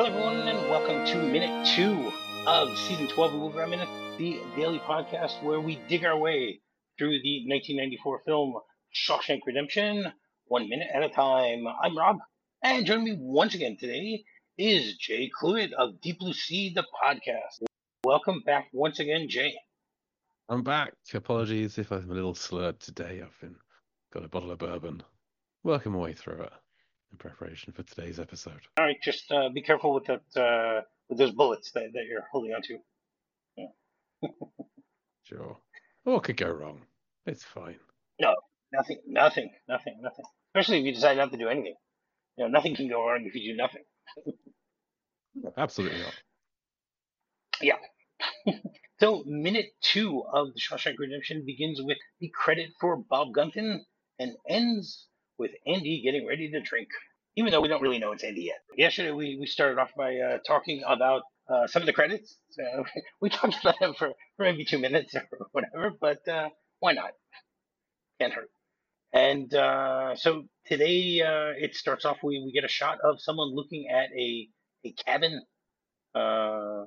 everyone, and welcome to minute 2 of season 12 of Movie Around Minute, the daily podcast where we dig our way through the 1994 film Shawshank Redemption, 1 minute at a time. I'm Rob, and joining me once again today is Jay Cluitt of Deep Blue Sea, the podcast. Welcome back once again, Jay. I'm back. Apologies if I'm a little slurred today. I've got a bottle of bourbon, working my way through it in preparation for today's episode. All right, just be careful with that, with those bullets that you're holding onto. Yeah. Sure. What could go wrong? It's fine. No, nothing. Especially if you decide not to do anything. Nothing can go wrong if you do nothing. Absolutely not. Yeah. So, minute 2 of the Shawshank Redemption begins with the credit for Bob Gunton and ends with Andy getting ready to drink, even though we don't really know it's Andy yet. Yesterday, we started off by talking about some of the credits. So we talked about them for maybe 2 minutes or whatever, but why not? Can't hurt. And so today it starts off. We get a shot of someone looking at a cabin. Uh,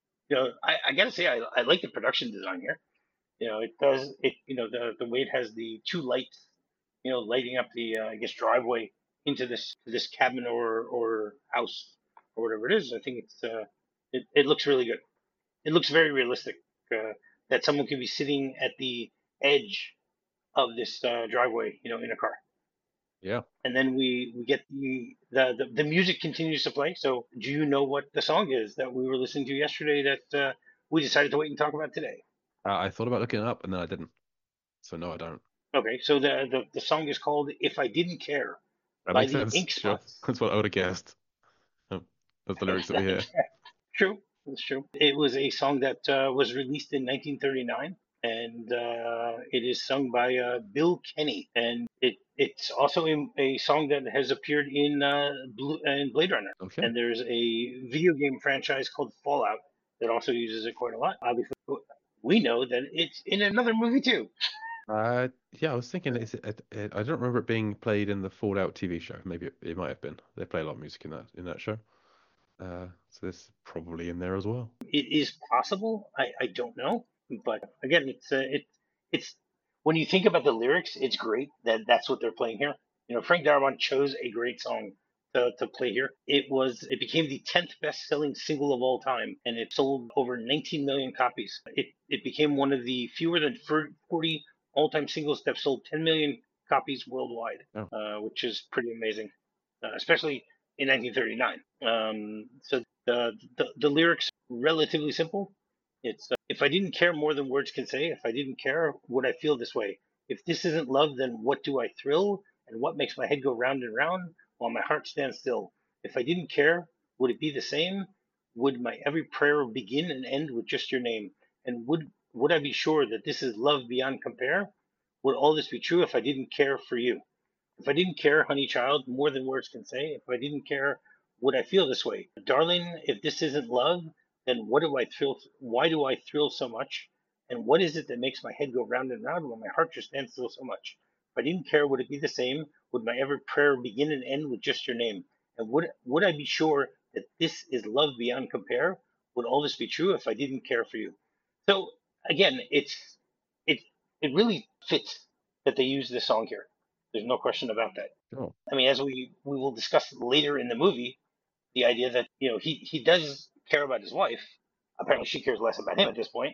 I gotta say I like the production design here. It does it. The way it has the two lights. Lighting up the I guess driveway into this cabin or house or whatever it is. I think it looks really good. It looks very realistic. That someone could be sitting at the edge of this driveway. In a car. Yeah. And then we get the music continues to play. So do you know what the song is that we were listening to yesterday that we decided to wait and talk about today? I thought about looking it up and then I didn't. So no, I don't. Okay, so the song is called "If I Didn't Care" That by makes the sense. Ink Sure. Spots. That's what I would have guessed. Oh, that's the lyrics that we hear. True, that's true. It was a song that was released in 1939, and it is sung by Bill Kenny, and it's also a song that has appeared in Blade Runner. Okay. And there's a video game franchise called Fallout that also uses it quite a lot. Obviously, we know that it's in another movie too. Yeah, I was thinking, I don't remember it being played in the Fallout TV show. Maybe it might have been. They play a lot of music in that show. So it's probably in there as well. It is possible. I don't know, but again, it's when you think about the lyrics, it's great that that's what they're playing here. Frank Darabont chose a great song to play here. It became the 10th best-selling single of all time, and it sold over 19 million copies. It became one of the fewer than 40 all-time singles that have sold 10 million copies worldwide, Oh. which is pretty amazing, especially in 1939. So the lyrics relatively simple. It's if I didn't care more than words can say, if I didn't care, would I feel this way? If this isn't love, then what do I thrill? And what makes my head go round and round while my heart stands still? If I didn't care, would it be the same? Would my every prayer begin and end with just your name? And would I be sure that this is love beyond compare? Would all this be true if I didn't care for you? If I didn't care, honey child, more than words can say, if I didn't care, would I feel this way? Darling, if this isn't love, then why do I thrill so much? And what is it that makes my head go round and round when my heart just stands still so much? If I didn't care, would it be the same? Would my every prayer begin and end with just your name? And would I be sure that this is love beyond compare? Would all this be true if I didn't care for you? So again, it it really fits that they use this song here. There's no question about that. Sure. I mean, as we will discuss later in the movie, the idea that he does care about his wife. Apparently, she cares less about him at this point,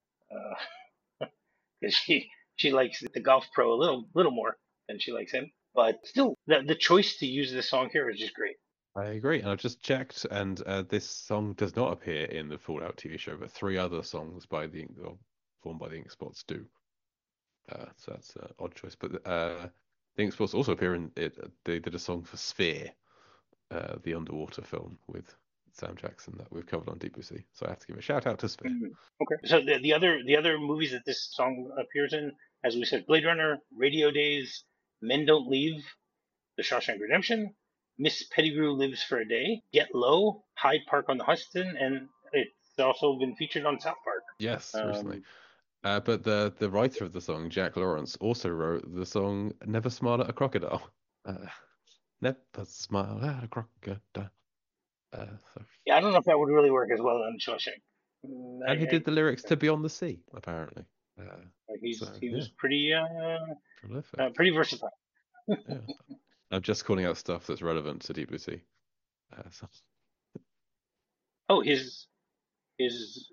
because she likes the golf pro a little more than she likes him. But still, the choice to use this song here is just great. I agree, and I've just checked, and this song does not appear in the Fallout TV show, but three other songs formed by the Ink Spots do. So that's an odd choice. But the Ink Spots also appear in it. They did a song for Sphere, the underwater film with Sam Jackson that we've covered on Deep Blue Sea. So I have to give a shout out to Sphere. Okay. So the other movies that this song appears in, as we said, Blade Runner, Radio Days, Men Don't Leave, The Shawshank Redemption, Miss Pettigrew Lives for a Day, Get Low, Hyde Park on the Hudson, and it's also been featured on South Park. Yes, recently. But the writer of the song, Jack Lawrence, also wrote the song "Never Smile at a Crocodile." Never smile at a crocodile. So. Yeah, I don't know if that would really work as well on Shawshank. And he did the lyrics to Beyond the Sea, apparently. So He yeah, was prolific. pretty versatile. Yeah, I'm just calling out stuff that's relevant to Debussy. So. Oh, his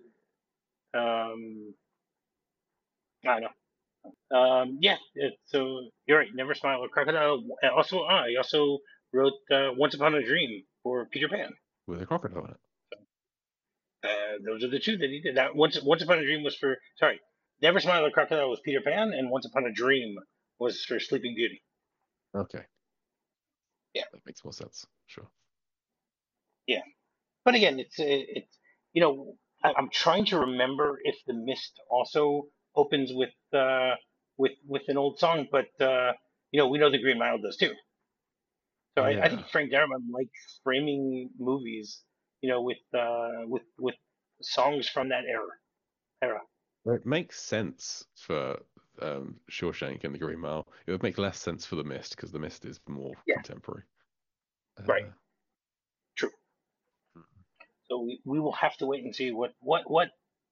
I don't know. Yeah. So you're right. Never Smile or Crocodile. Also, he also wrote Once Upon a Dream for Peter Pan. With a crocodile in it. Those are the two that he did. That Once Upon a Dream was for sorry, Never Smile or Crocodile was Peter Pan, and Once Upon a Dream was for Sleeping Beauty. Okay, Yeah, that makes more sense. Sure. yeah. But again, it's you know I'm trying to remember if The Mist also opens with an old song, but we know the Green Mile does too. So I Yeah. think Frank Darabont likes framing movies, with songs from that era. It makes sense for Shawshank and the Green Mile. It would make less sense for The Mist because The Mist is more Yeah, contemporary. right. Uh, True. So we will have to wait and see what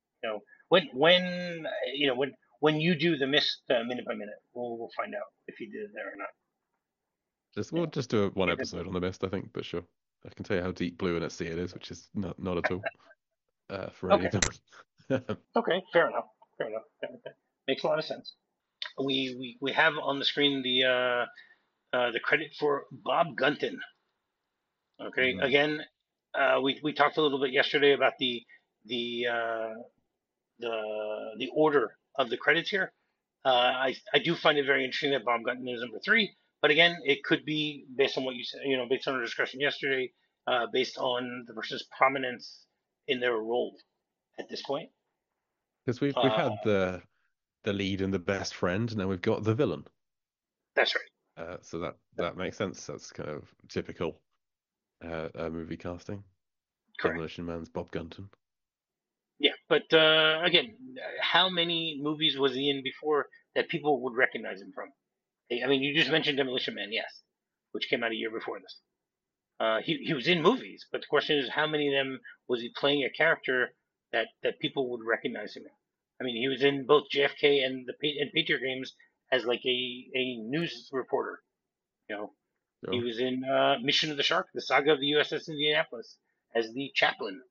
when when you do The Mist minute by minute, we'll find out if he did it there or not. we'll just do one If it, episode on The Mist, I think, but sure. I can tell you how deep blue and at sea it is, which is not at all for any okay, of them. okay, fair enough, fair enough. That makes a lot of sense. We have on the screen the credit for Bob Gunton. Okay, Mm. again, we talked a little bit yesterday about the uh, the order of the credits here. I do find it very interesting that Bob Gunton is number three, but again, it could be based on what you said, based on our discussion yesterday, based on the person's prominence in their role at this point. Because we've Uh, had the lead and the best friend, now we've got the villain. that's right, So that makes sense. That's kind of typical movie casting. correct. Demolition Man's Bob Gunton. Yeah, but again, how many movies was he in before that people would recognize him from? I mean, you just mentioned Demolition Man, yes, which came out a year before this. He was in movies, but the question is, how many of them was he playing a character that people would recognize him in? I mean, he was in both JFK and and Patriot Games as like a news reporter. You know, he Sure. was in Mission of the Shark, the saga of the USS Indianapolis, as the chaplain.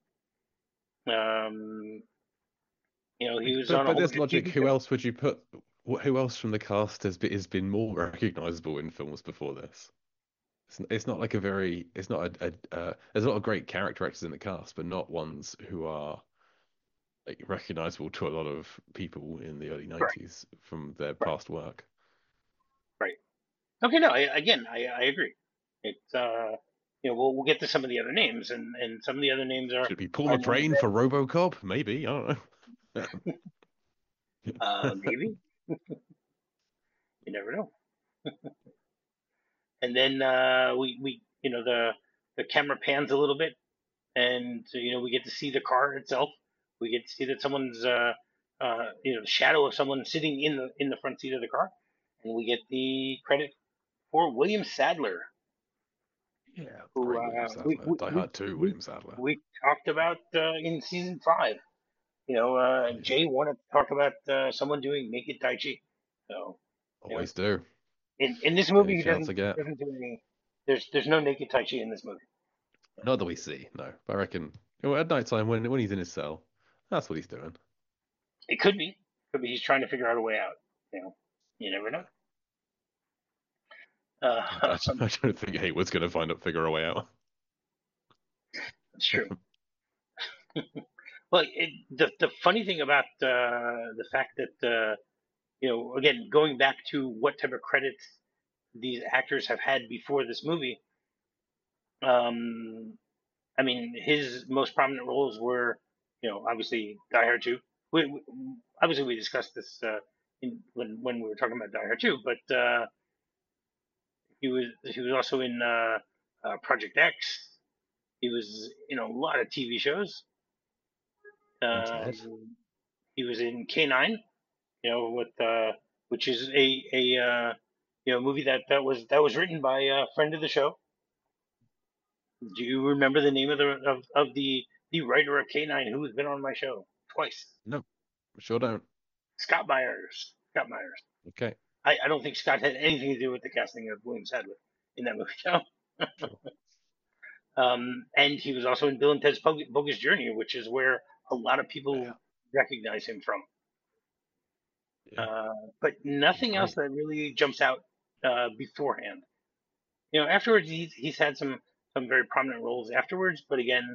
Um, he was But on a by whole this bunch of logic, TV who shows. else would you put? Who else from the cast has been more recognizable in films before this? It's not like a very. It's not there's a lot of great character actors in the cast, but not ones who are like recognizable to a lot of people in the early Right, 90s from their right, past work. right. Okay, no, I agree. It's we'll get to some of the other names, and some of the other names Should be Paul are names McCrane for RoboCop? Maybe, I don't know. that maybe you never know. And then we the camera pans a little bit, and we get to see the car itself. We get to see that someone's the shadow of someone sitting in the front seat of the car, and we get the credit for William Sadler, Yeah, who great William Sadler. Die Hard 2, William Sadler. we talked about in season five. Yeah, Jay wanted to talk about someone doing naked tai chi. So, you know, always do. in this Any movie, chance I get. he doesn't do any. There's no naked tai chi in this movie. Not that we see, no. But I reckon at night time when he's in his cell, that's what he's doing. It could be he's trying to figure out a way out. You never know. I don't think Hayward's going to figure a way out. That's true. Well, the funny thing about the fact that again, going back to what type of credits these actors have had before this movie. Um, I mean, his most prominent roles were, obviously Die Hard 2. We obviously we discussed this when we were talking about Die Hard 2, but he was also in Project X. He was in a lot of TV shows. And Ted. He was in K9, with which is a movie that was written by a friend of the show. Do you remember the name of the writer of K9 who has been on my show twice? No, sure don't. Scott Myers. Scott Myers. Okay, I don't think Scott had anything to do with the casting of William Sadler in that movie. No. sure. And he was also in Bill and Ted's Bogus Journey, which is where a lot of Yeah, people recognize him from. yeah, Uh, but he's nothing else great. that really jumps out beforehand. Afterwards he's had some very prominent roles afterwards, but again,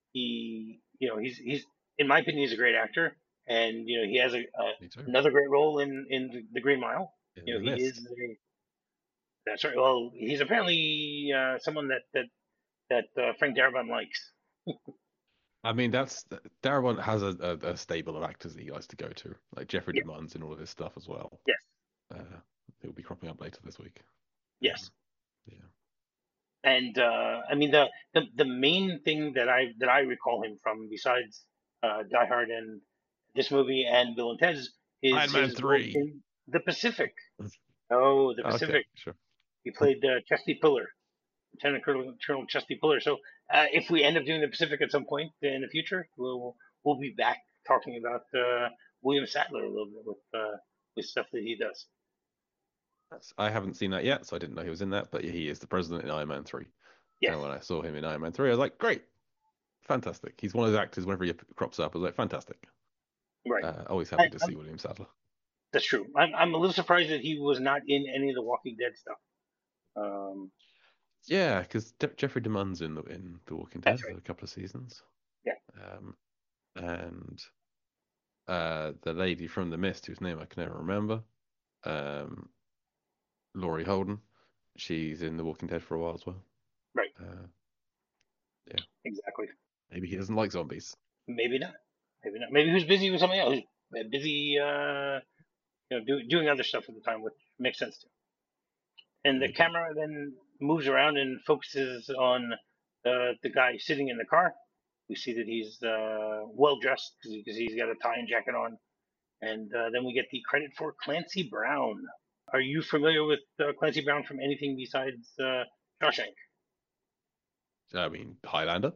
he's in my opinion he's a great actor, and he has Me too. another great role in the Green Mile. In the He is mist. that's right. Well, he's apparently someone that Frank Darabont likes. I mean, that's Darabont has a stable of actors that he likes to go to, like Jeffrey Yeah. DeMunn's in all of his stuff as well. Yes. Uh, He'll be cropping up later this week. Yes. Yeah, And I mean the main thing that I recall him from, besides Die Hard and this movie and Bill and Ted's, is Iron Man his role 3. in The Pacific. Oh, The Okay, Pacific. sure. He played Chesty Puller, Colonel Chesty Puller. So if we end up doing The Pacific at some point in the future, we'll be back talking about William Sadler a little bit with stuff that he does. I haven't seen that yet, so I didn't know he was in that, but he is the president in Iron Man 3. Yes, And when I saw him in Iron Man 3, I was like, great, fantastic. He's one of those actors, whenever he crops up, I was like, fantastic. right. Always I, happy to see I'm, William Sadler. that's true. I'm a little surprised that he was not in any of the Walking Dead stuff. Um, Yeah, because Jeffrey DeMunn's in The Walking Dead that's for right. a couple of seasons. Yeah, Um, and the lady from The Mist, whose name I can never remember, um, Laurie Holden, she's in The Walking Dead for a while as well. right. Uh, yeah, Exactly. maybe he doesn't like zombies. Maybe not. Maybe not. Maybe he was busy with something else. He was busy, doing other stuff at the time, which makes sense too. And the Maybe. camera then moves around and focuses on the guy sitting in the car. We see that he's well dressed because he's got a tie and jacket on. And then we get the credit for Clancy Brown. Are you familiar with Clancy Brown from anything besides Shawshank? I mean, Highlander.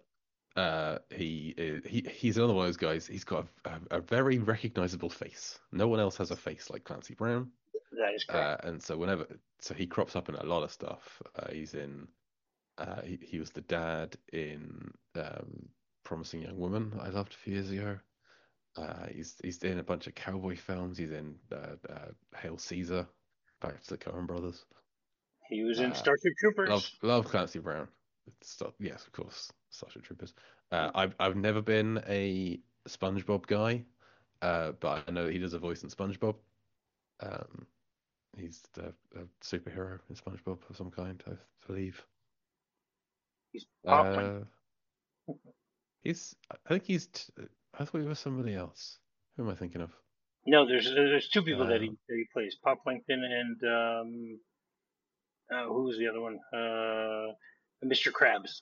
He's another one of those guys. He's got a very recognizable face. No one else has a face like Clancy Brown. That is correct. And so he crops up in a lot of stuff. He's in. He was the dad in Promising Young Woman that I loved a few years ago. He's in a bunch of cowboy films. He's in Hail Caesar, back to the Coen Brothers. He was in Uh, Starship Troopers. love Clancy Brown. Stuff, yes, of course, Starship Troopers. I've never been a SpongeBob guy, but I know that he does a voice in SpongeBob. Um, he's a superhero in SpongeBob of some kind, I believe. He's Bob Plank. Uh, I think I thought he was somebody else. Who am I thinking of? No, there's two people that Uh, he plays, Pop Plankton and who was the other one? Mr. Krabs.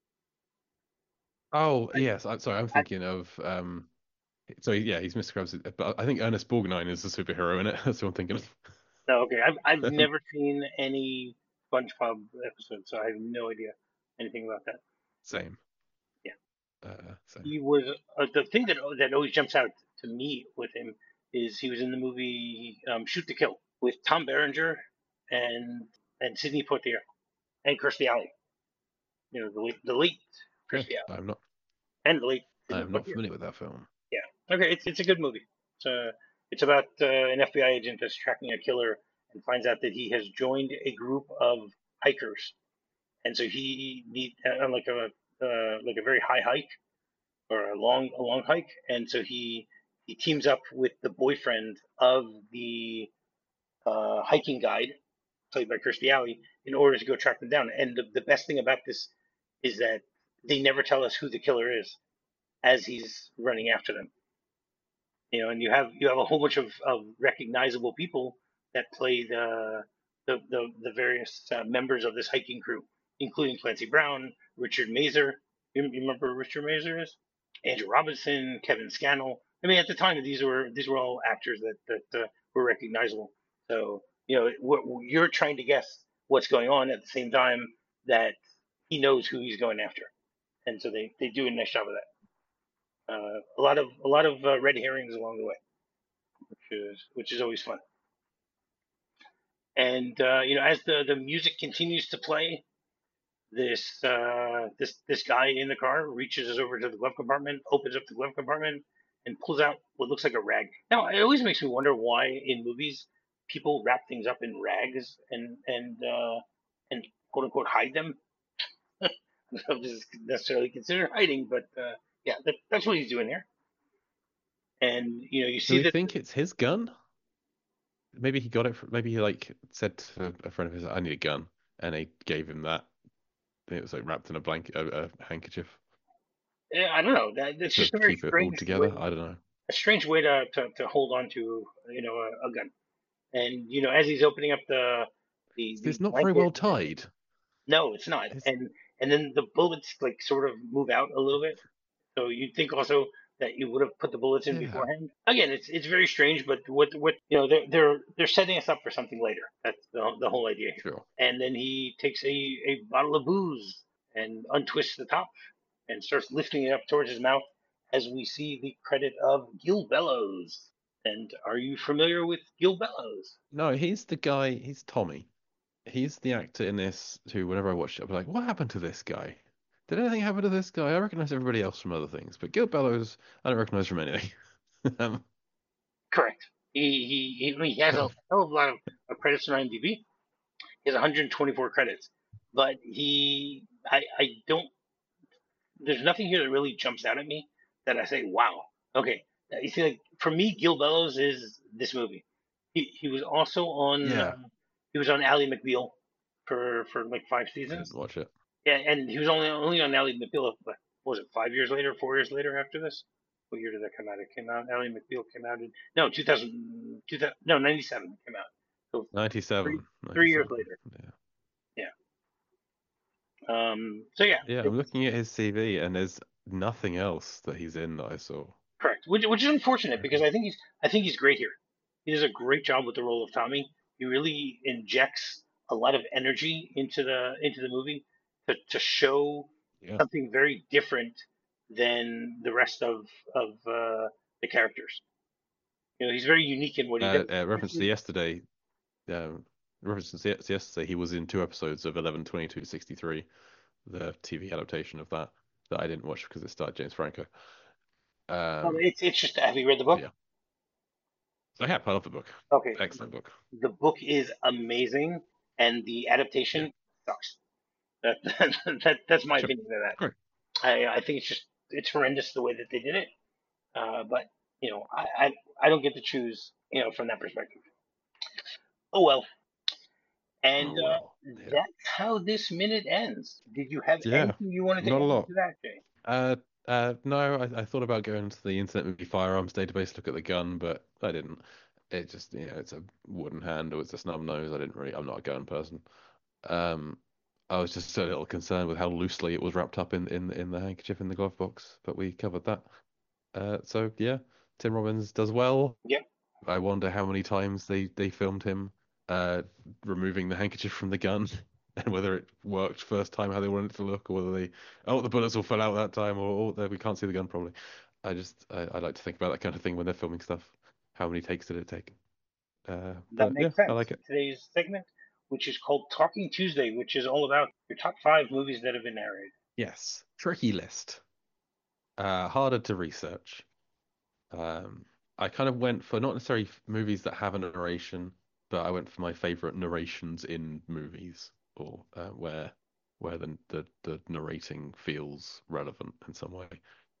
oh yes, I'm sorry, I'm I, thinking of So yeah, he's Mr. Krabs, but I think Ernest Borgnine is the superhero in it. That's what I'm thinking no, okay. I've of. never seen any SpongeBob episode, so I have no idea anything about that. Same. Yeah, Same. he was the thing that always jumps out to me with him is he was in the movie Shoot to Kill with Tom Berenger and Sidney Poitier and Kirstie Alley. The late Okay, Kirstie Alley I'm not. and the late Sidney I'm not Poitier. familiar with that film. Yeah. Okay, it's a good movie. It's about an FBI agent that's tracking a killer and finds out that he has joined a group of hikers, and so he need like a very high hike or a long hike, and so he teams up with the boyfriend of the hiking guide, played by Kirstie Alley, in order to go track them down. And the best thing about this is that they never tell us who the killer is as he's running after them. And you have a whole bunch of recognizable people that play the various members of this hiking crew, including Clancy Brown, Richard Mazer. You remember who Richard Mazer is? Andrew Robinson, Kevin Scannell. I mean, at the time, these were all actors that were recognizable. So you're trying to guess what's going on at the same time that he knows who he's going after, and so they do a nice job of that. A lot of red herrings along the way, which is always fun. And as the music continues to play, this guy in the car reaches over to the glove compartment, opens up the glove compartment, and pulls out what looks like a rag. Now, it always makes me wonder why in movies people wrap things up in rags and quote unquote hide them. I don't know if this is necessarily considered hiding, but yeah, that's what he's doing here. And you Do see we that. think it's his gun? Maybe he got it from, maybe he like said to a friend of his, "I need a gun," and they gave him that. And it was like wrapped in a blanket, a handkerchief I don't know. That's to just a very keep it all strange way, together. I don't know. a strange way to hold on to a gun. And as he's opening up the It's not very blanket, well tied. no, it's not. It's And then the bullets like sort of move out a little bit. So you'd think also that you would have put the bullets in yeah, beforehand. Again, it's very strange, but what they're setting us up for something later. That's the whole idea here. sure. And then he takes a bottle of booze and untwists the top and starts lifting it up towards his mouth as we see the credit of Gil Bellows. And are you familiar with Gil Bellows? No, he's the guy. He's Tommy. He's the actor in this who, whenever I watch it, I'll be like, "What happened to this guy? Did anything happen to this guy?" I recognize everybody else from other things, but Gil Bellows, I don't recognize from anything. um, Correct. He has a hell of a lot of credits on IMDb. He has 124 credits, but I don't. There's nothing here that really jumps out at me that I say, wow. Okay, you see, like for me, Gil Bellows is this movie. He was also on yeah, he was on Ally McBeal for like five I didn't seasons. watch it. Yeah, and he was only on Ally McBeal. What was it? 5 years later, 4 years later after this. What year did that come out? It came out. Ally McBeal came out in no 2000 no 97 it came out. So three 97, 3 years 97. later. Yeah. Yeah. So yeah, Yeah, I'm it's looking at his CV and there's nothing else that he's in that I saw. correct. Which is unfortunate because I think he's great here. He does a great job with the role of Tommy. He really injects a lot of energy into the movie to show Yeah. something very different than the rest of the characters. He's very unique in what he does. Reference to yesterday, um, reference to yesterday, he was in 2 episodes of 11/22/63, the TV adaptation of that I didn't watch because it starred James Franco. Well, Um, it's just have you read the book? yeah, I have. I love the book. Okay, Excellent book. the book is amazing, and the Yeah, adaptation sucks. That, that's my sure. opinion of that. Great. I think it's horrendous the way that they did it. But I don't get to choose from that perspective. Oh well, and Oh well. Yeah. that's how this minute ends. Did you have Yeah. anything you wanted to Not a add lot. to that, Jay? Uh, no, I thought about going to the Internet Movie Firearms database, look at the gun, but I didn't. It just, it's a wooden handle, it's a snub nose. I'm not a gun person. Um, I was just a little concerned with how loosely it was wrapped up in the handkerchief in the glove box, but we covered that. So yeah, Tim Robbins does well. Yeah, I wonder how many times they filmed him uh removing the handkerchief from the gun and whether it worked first time how they wanted it to look or whether the bullets all fell out that time or we can't see the gun probably. I like to think about that kind of thing when they're filming stuff. How many takes did it take? that But yeah, makes I sense. like it. Today's segment, which is called Talking Tuesday, which is all about your top five movies that have been narrated. Yes. Tricky list. Harder to research. Um, I kind of went for not necessarily movies that have a narration, but I went for my favorite narrations in movies or where the narrating feels relevant in some way.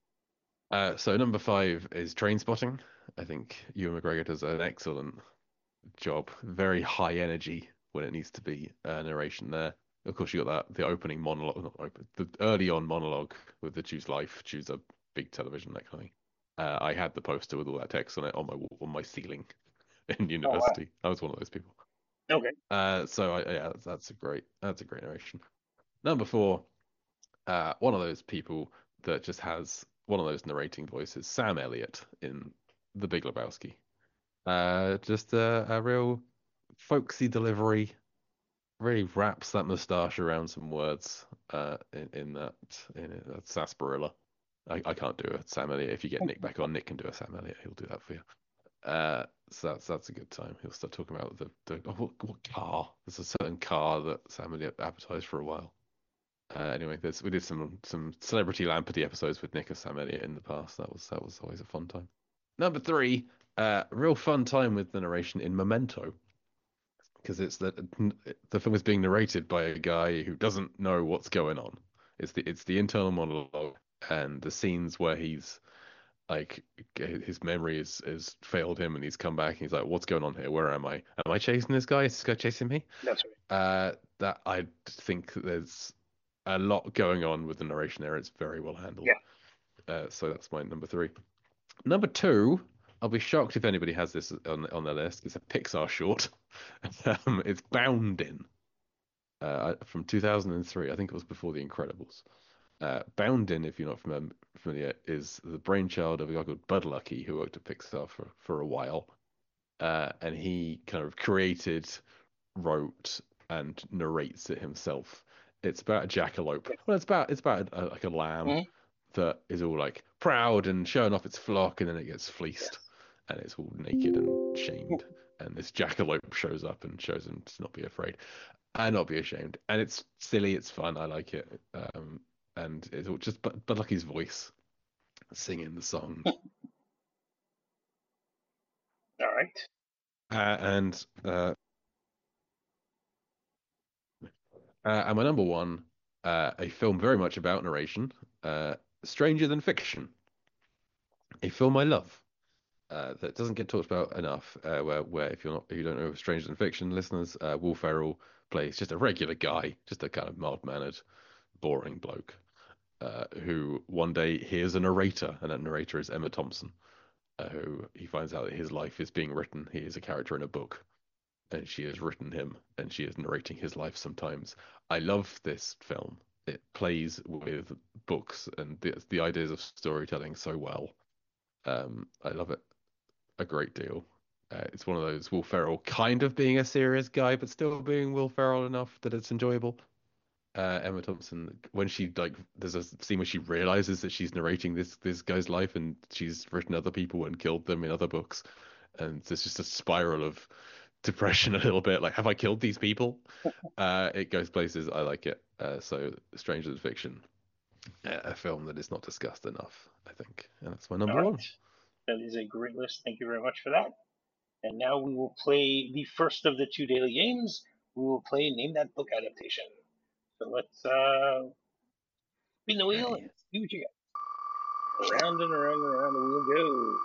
So number five is Trainspotting. I think Ewan McGregor does an excellent job. Very high energy when it needs to be narration there. Of course, you got the opening monologue, not open, the early on monologue with the choose life, choose a big television, that kind of thing. I had the poster with all that text on it on my ceiling in Oh wow. university. I was one of those people. Okay. Yeah, that's a great narration. Number four, one of those people that just has one of those narrating voices, Sam Elliott in The Big Lebowski. Just a real folksy delivery, really wraps that moustache around some words in it. That's sarsaparilla. I can't do a Sam Elliott. If you get Nick back on, Nick can do a Sam Elliott. He'll do that for you. So that's a good time. He'll start talking about what car. There's a certain car that Sam Elliott advertised for a while. Anyway, we did some celebrity Lamperty episodes with Nick and Sam Elliott in the past. That was always a fun time. Number three, real fun time with the narration in Memento, because the film is being narrated by a guy who doesn't know what's going on. It's the internal monologue and the scenes where he's like his memory is failed him and he's come back and he's like, what's going on here? Where am I? Am I chasing this guy? Is this guy chasing me? That's right. That I think there's a lot going on with the narration there. It's very well handled. Yeah. So that's my number three. Number two, I'll be shocked if anybody has this on their list. It's a Pixar short. It's Boundin, from 2003. I think it was before The Incredibles. Boundin, if you're not familiar, is the brainchild of a guy called Bud Luckey, who worked at Pixar for a while. And he kind of created, wrote, and narrates it himself. It's about a jackalope. Well, it's about like a lamb Mm-hmm. that is all like proud and showing off its flock, and then it gets fleeced, and it's all naked and shamed. And this jackalope shows up and shows him to not be afraid and not be ashamed. And it's silly, it's fun. I like it. And it's all just Bud Lucky's voice singing the song. All right. And my number one, a film very much about narration, Stranger Than Fiction, a film I love. That doesn't get talked about enough. Where if you don't know Stranger Than Fiction, listeners, Will Ferrell plays just a regular guy, just a kind of mild-mannered, boring bloke, who one day hears a narrator, and that narrator is Emma Thompson, who he finds out that his life is being written. He is a character in a book, and she has written him, and she is narrating his life sometimes. I love this film. It plays with books and the ideas of storytelling so well. I love it a great deal. It's one of those Will Ferrell kind of being a serious guy, but still being Will Ferrell enough that it's enjoyable. Emma Thompson, when she like, there's a scene where she realizes that she's narrating this guy's life, and she's written other people and killed them in other books, and there's just a spiral of depression a little bit. Like, have I killed these people? It goes places. I like it. So, Stranger Than Fiction, a film that is not discussed enough, I think, and that's my All number one. right. That is a great list. Thank you very much for that. And now we will play the first of the two daily games. We will play Name That Book adaptation. So let's spin the wheel Hey. and see what you got. Around and around and around the wheel go.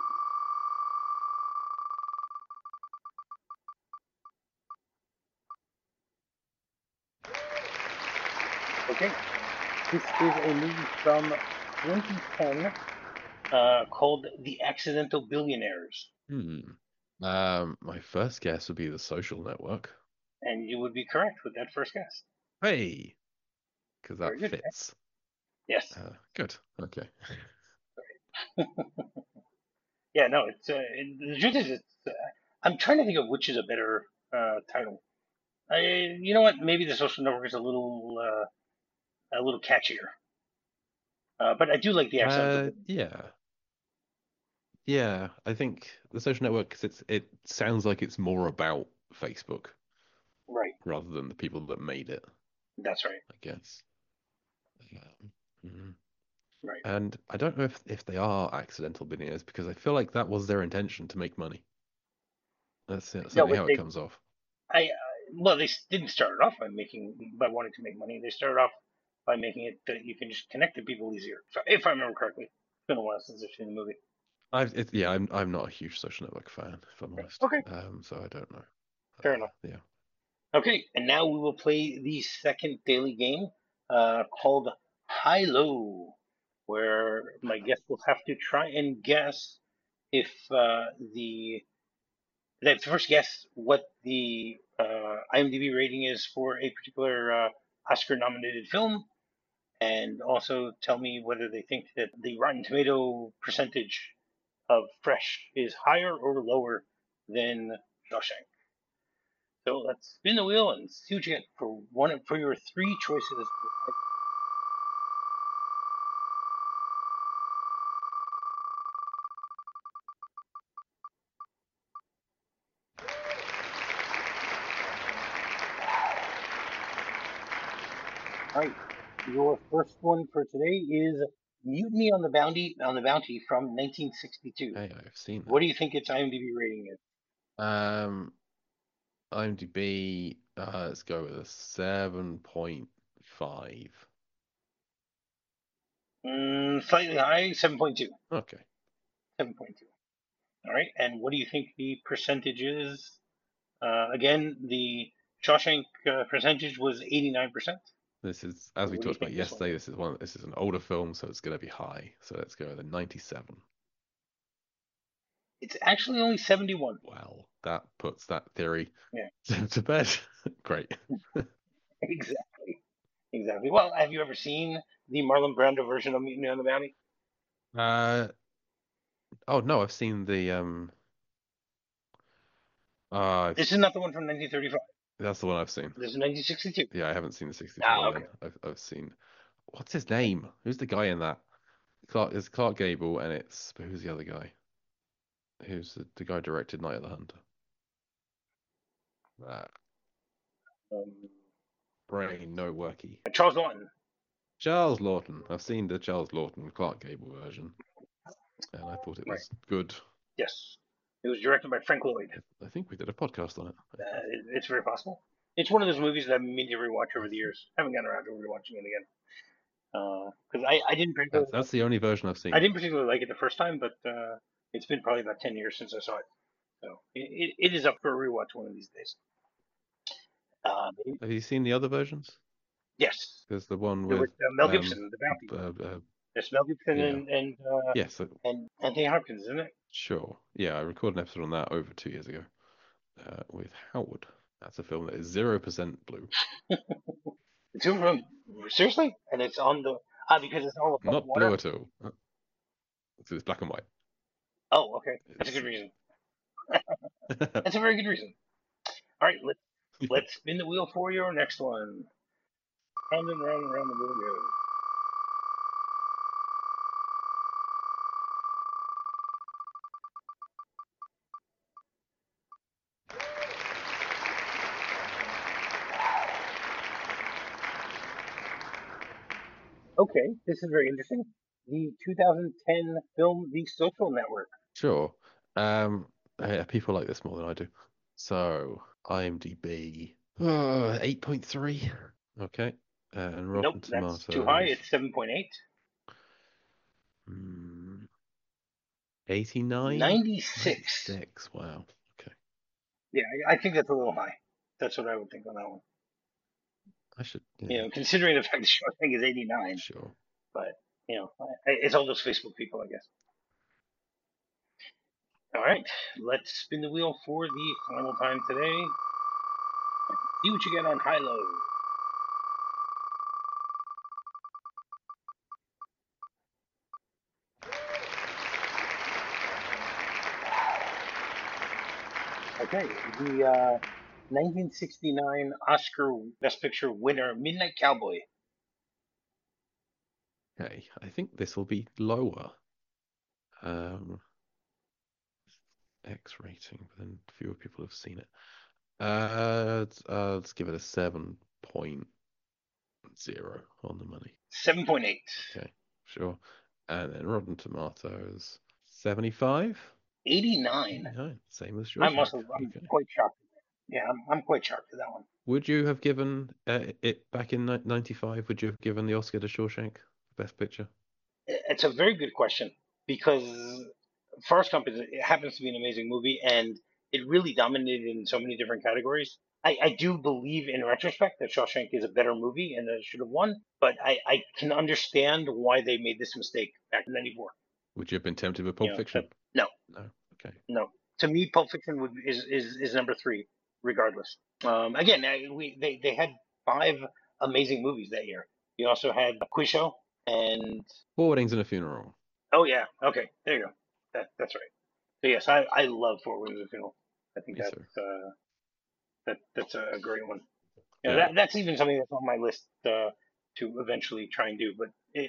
Okay. This is a movie from 2010 called The Accidental Billionaires. Hmm. My first guess would be The Social Network. And you would be correct with that first guess. Hey, because that Very good. fits. Yes. Good. Okay. Yeah, no, the truth is, I'm trying to think of which is a better title. You know what? Maybe The Social Network is a little catchier. But I do like The Accidental Billionaires. Yeah. Yeah, I think The Social Network, 'cause it sounds like it's more about Facebook Right. rather than the people that made it, That's right. I guess. Mhm. Right. And I don't know if they are accidental billionaires, because I feel like that was their intention, to make money. That's No, certainly but how it comes off. well, they didn't start it off by wanting to make money. They started off by making it that you can just connect to people easier. If I remember correctly, it's been a while since I've seen the movie. I'm not a huge Social Network fan, if I'm honest. Okay, So I don't know. fair enough. Yeah. Okay, and now we will play the second daily game called High Low, where my guest will have to try and guess if they have to first guess what the IMDb rating is for a particular Oscar-nominated film, and also tell me whether they think that the Rotten Tomato percentage of Fresh is higher or lower than Shawshank. So let's spin the wheel and see what you get for your three choices. All right, your first one for today is Mutiny on the Bounty from 1962. Hey, I've seen What do you think its IMDb rating is? that. IMDb, let's go with a 7.5. Slightly high, 7.2. Okay. 7.2. All right, and what do you think the percentage is? Again, the Shawshank percentage was 89%. This is, as we What do you talked about think this one yesterday, is? this is an older film, so it's going to be high. So let's go with a 97. It's actually only 71. Well, that puts that theory Yeah, to bed. Great. exactly. Exactly. Well, have you ever seen the Marlon Brando version of Mutiny on the Bounty? Uh, oh no, I've seen the This is not the one from 1935. that's the one I've seen. This is 1962. Yeah, I haven't seen the 62 Ah, one then. okay. I've seen, what's his name? Who's the guy in that? It's Clark Gable, and it's, but who's the other guy? Who's the guy who directed Night of the Hunter? Uh, Um, brain no worky. Charles Lawton. Charles Lawton. I've seen the Charles Lawton Clark Gable version, and I thought it Right. was good. Yes. It was directed by Frank Lloyd. I think we did a podcast on it. It's very possible. It's one of those movies that I've been meaning to rewatch over the years. I haven't gotten around to rewatching it again. Because I didn't particularly That's the only version I've I seen. didn't particularly like it the first time, but it's been probably about 10 years since I saw it. So it is up for a rewatch one of these days. Have you seen the other versions? Yes, There's the one there was with Mel Gibson, The Bounty. There's Mel Gibson yeah, yes, and Anthony Hopkins, isn't it? sure. Yeah, I recorded an episode on that over 2 years ago with Howard. That's a film that is 0% blue. The two of them, seriously, and it's on the because it's all above Not blue water. at all. It's black and white. Oh, okay, that's a It's good reason. That's a very good reason. All right, let's spin the wheel for your next one. Round and round and round the wheel goes. Okay, this is very interesting. The 2010 film The Social Network. Sure. People like this more than I do. So, IMDb, 8.3. Okay. And Nope, Rotten that's too high. Tomatoes, It's 7.8. 89? 96. 96. Wow. Okay. Yeah, I think that's a little high. That's what I would think on that one. I should, yeah, Considering the fact that Shawshank is 89, sure. but it's all those Facebook people, I guess. All right, let's spin the wheel for the final time today. See what you get on high low. Okay, the 1969 Oscar Best Picture winner, Midnight Cowboy. Okay. I think this will be lower. X rating, but then fewer people have seen it. Let's give it a 7.0 on the money. 7.8. Okay, sure. And then Rotten Tomatoes, 75? 89. 89, same as I'm Shawshank. also I'm Okay. quite shocked. Yeah, I'm quite shocked at that one. Would you have given it back in 95? Would you have given the Oscar to Shawshank, Best Picture? It's a very good question because Forrest Gump it happens to be an amazing movie and it really dominated in so many different categories. I do believe in retrospect that Shawshank is a better movie and that it should have won, but I can understand why they made this mistake back in '94. Would you have been tempted with Pulp Fiction? No, No. Okay. no. To me, Pulp Fiction is number three, regardless. Again, they had five amazing movies that year. You also had Quiz Show and Four Weddings and a Funeral. oh yeah, okay, there you go. That's right. So yes, I love Four Winds of Funeral. I think Me that's too. That's a great one. You know, Yeah. that's even something that's on my list to eventually try and do. But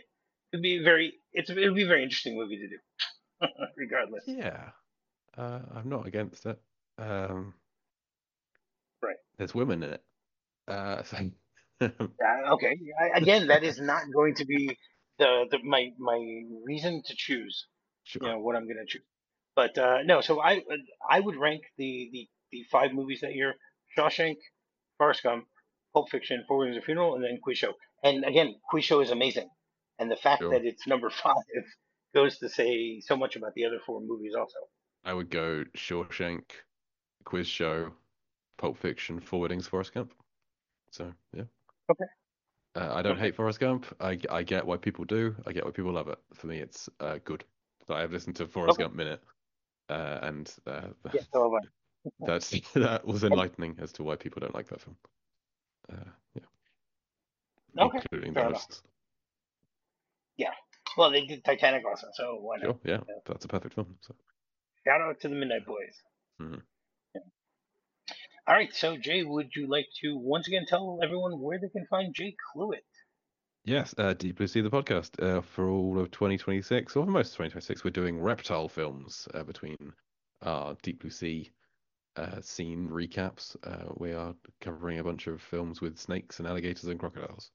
it would be a very interesting movie to do, regardless. Yeah. I'm not against it. Um, Right. there's women in it. So Okay. Again, that is not going to be my reason to choose. You sure. know what I'm going to choose. But no. So I would rank the five movies that year: Shawshank, Forrest Gump, Pulp Fiction, Four Weddings and a Funeral, and then Quiz Show. And again, Quiz Show is amazing, and the fact Sure. that it's number five goes to say so much about the other four movies also. I would go Shawshank, Quiz Show, Pulp Fiction, Four Weddings, Forrest Gump. So yeah. Okay. I don't Okay. hate Forrest Gump. I get why people do. I get why people love it. For me, it's good. So I have listened to Forrest Okay. Gump Minute, and Yeah. So have I. that's that was And, enlightening as to why people don't like that film. Yeah, okay. including the Fair enough. hosts. Yeah. Well, they did Titanic also, so why not? Sure, yeah, Yeah. that's a perfect film. So, Shout out to the Midnight Boys. mhm. Yeah. All right. So Jay, would you like to once again tell everyone where they can find Jay Cluett? Yes, Deep Blue Sea, the podcast. For all of 2026, or for most of 2026, we're doing reptile films between our Deep Blue Sea scene recaps. We are covering a bunch of films with snakes and alligators and crocodiles.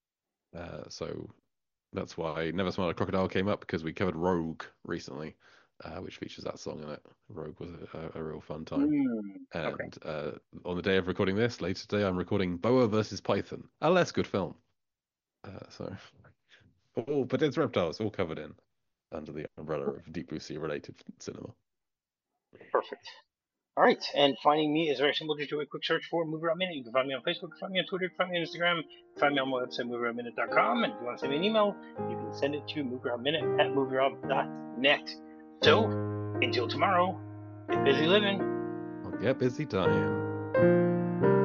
So that's why Never Smile at a Crocodile came up because we covered Rogue recently, which features that song in it. Rogue was a real fun time. Okay. And on the day of recording this, later today, I'm recording Boa versus Python, a less good film. So, but it's reptiles, all covered in under the umbrella of Deep Blue Sea related cinema. Perfect. All right, and finding me is very simple. Just do a quick search for Movie Rob Minute. You can find me on Facebook, find me on Twitter, find me on Instagram, find me on my website, movierobminute.com. And if you want to send me an email, you can send it to movierobminute@movierob.net. So, until tomorrow, get busy living. I'll get busy dying.